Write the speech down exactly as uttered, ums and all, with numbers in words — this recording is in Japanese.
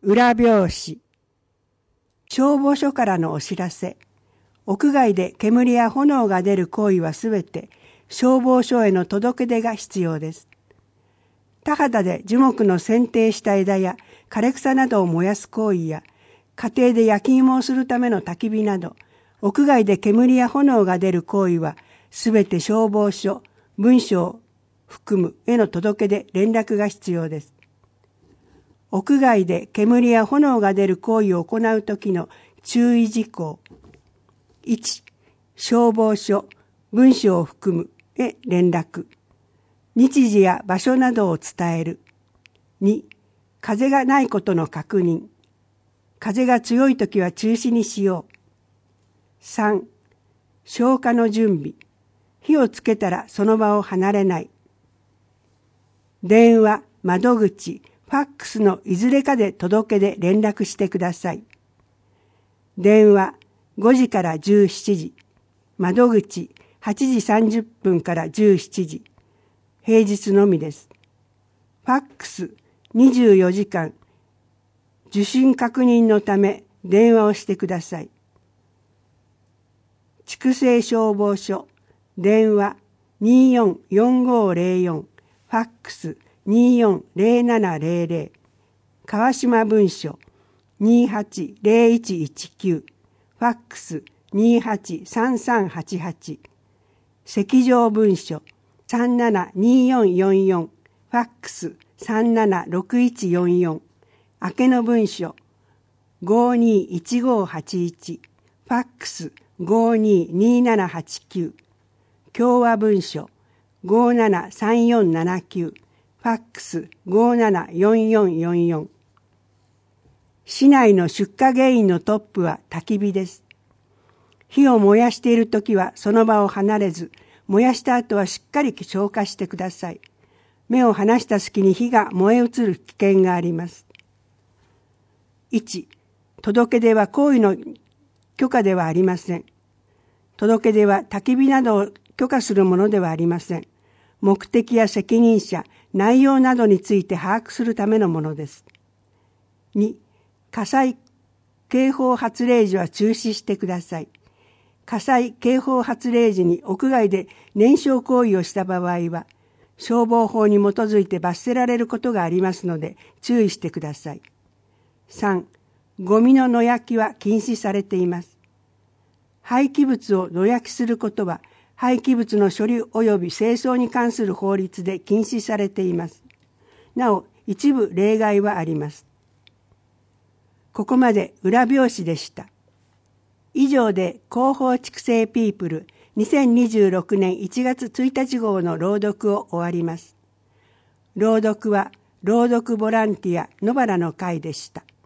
裏表紙。消防署からのお知らせ。屋外で煙や炎が出る行為はすべて消防署への届け出が必要です。田畑で樹木の剪定した枝や枯れ草などを燃やす行為や、家庭で焼き芋をするための焚き火など、屋外で煙や炎が出る行為はすべて消防署、文書を含むへの届け出、連絡が必要です。屋外で煙や炎が出る行為を行うときの注意事項。いち. 消防署、文書を含むへ連絡。日時や場所などを伝える。に. 風がないことの確認。風が強いときは中止にしよう。さん. 消火の準備。火をつけたらその場を離れない。電話、窓口、ファックスのいずれかで届け出連絡してください。電話ごじからじゅうしちじ、窓口はちじさんじゅっぷんからじゅうしちじ、平日のみです。ファックスにじゅうよじかん、受信確認のため電話をしてください。筑西消防署、電話にーよんよんごーぜろよん、ファックスにーよんぜろななぜろぜろ、川島文書にーはちぜろいちいちきゅう、ファックスにーはちさんさんはちはち、赤条文書さんななにーよんよんよん、ファックスさんななろくいちよんよん、明けの文書ごーにーいちごーはちいち、ファックスごーにーにーななはちきゅう、共和文書ごーななさんよんななきゅう、ファックスごーななよんよんよんよん。市内の出火原因のトップは焚き火です。火を燃やしているときはその場を離れず、燃やした後はしっかり消火してください。目を離した隙に火が燃え移る危険があります。いち. 届け出は行為の許可ではありません。届け出は焚き火などを許可するものではありません。目的や責任者、内容などについて把握するためのものです。に. 火災警報発令時は中止してください。火災警報発令時に屋外で燃焼行為をした場合は、消防法に基づいて罰せられることがありますので注意してください。さん. ゴミの野焼きは禁止されています。廃棄物を野焼きすることは、廃棄物の処理及び清掃に関する法律で禁止されています。なお、一部例外はあります。ここまで裏表紙でした。以上で広報筑西ピープルにせんにじゅうろくねんいちがつついたち号の朗読を終わります。朗読は朗読ボランティア野原の会でした。